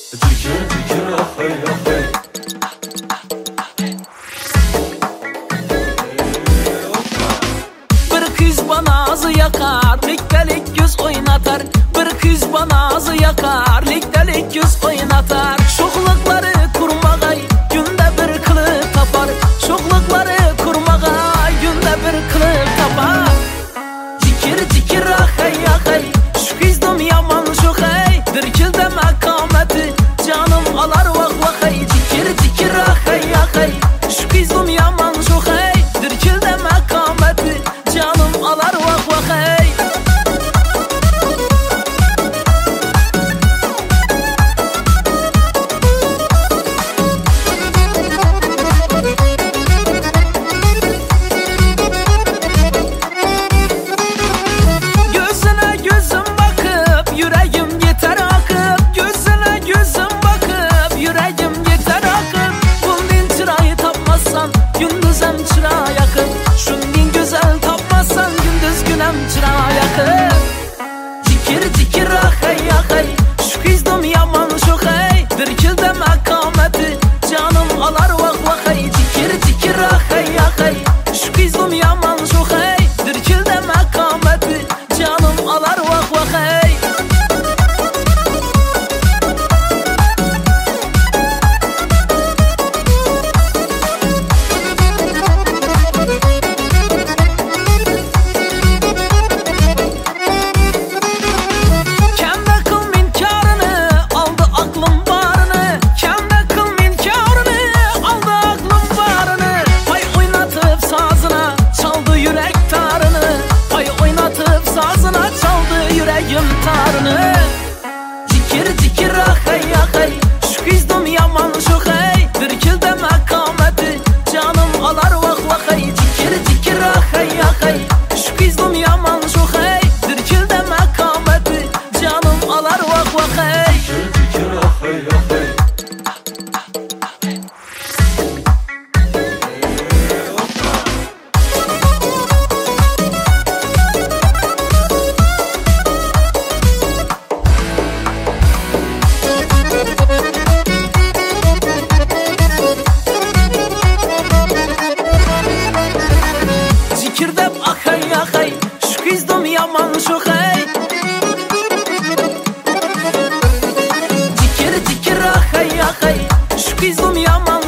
Dikir dikir ahey ahey. Bir kız bana ağzı yakar, liktelik göz oynatar. Bir kız bana ağzı yakar, liktelik göz oynatar. Şoklukları kurmagay, günde bir kılık tapar. Şoklukları kurmagay, günde bir kılık tapar. Dikir dikir ahey ahey, şu kızdım yaman şu hey. Dirkilde mekameti, canım alar vah vah hey. Dikir dikir ahey ahey, şu kızdım yaman şu hey. Dirkilde mekameti, canım alar vah vah hey. Gözüne gözüm bakıp yüreğim yeter akıp. Gözüne gözüm bakıp yüreğim yeter akıp. Bundan çırayı tapmazsan gündüzem çıra yakıp. Şundan güzel tapmazsan gündüz günem çıra yakıp. Dikir dikir ahey ahey, şu kızdım yaman şu hey. Dirkilde mekameti, canım alar vah vah hey. Dikir dikir ahey ahey, şu kızdım yaman şu hey. Dirkilde mekameti, canım alar vah vah hey. Kendi kıl minkarını, aldı aklım barını. Kendi kıl minkarını, aldı aklım barını. Pay oynatıp sazına, çaldı yürek tarını. Pay oynatıp sazına, çaldı yüreğim tarını. Dikir dikir ahey ahey, şu kızdım yaman şu hey. Dirkilde mekameti, canım alar vah vah hey. Dikir dikir ahey ahey, şu kızdım yaman şu hey. Dirkilde mekameti, canım alar vah vah hey. Dikir dikir ahey ahey. Zikirdep ahey ahey, şu kızdım yaman şu hey. Dikir dikir ahey ahey, şu kızdım yaman